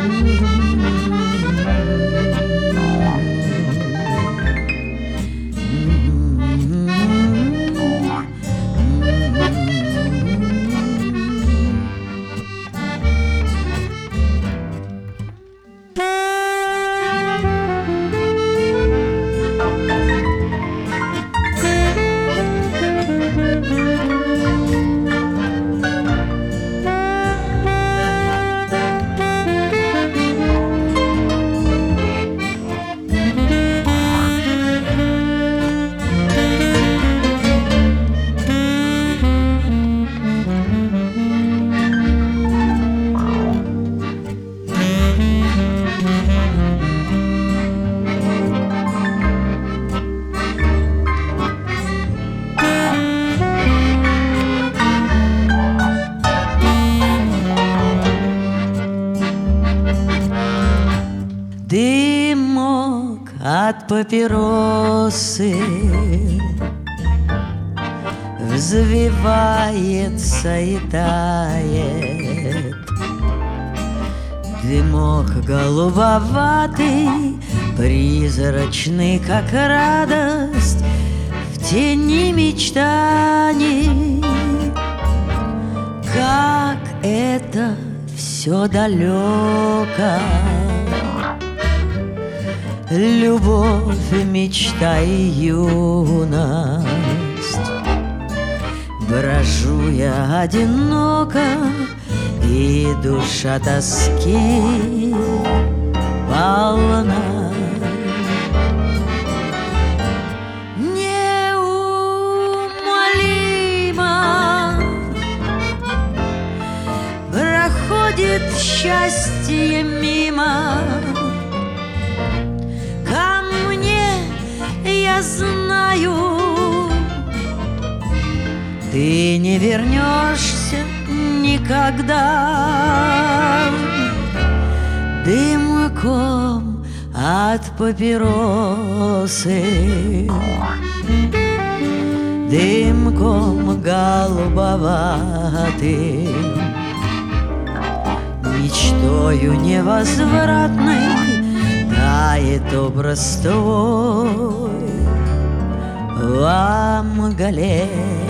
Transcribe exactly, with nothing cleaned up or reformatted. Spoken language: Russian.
Дымок от папиросы взвивается и тает. Дымок голубоватый, призрачный, как радость в тени мечтаний. Как это все далеко, любовь, мечта и юность. Брожу я одиноко, и душа тоски полна. Неумолимо проходит счастье мимо. Ко мне, я знаю, ты не вернешься никогда. Дымком от папиросы, дымком голубоватым, мечтою невозвратной тает образ твой во мгле.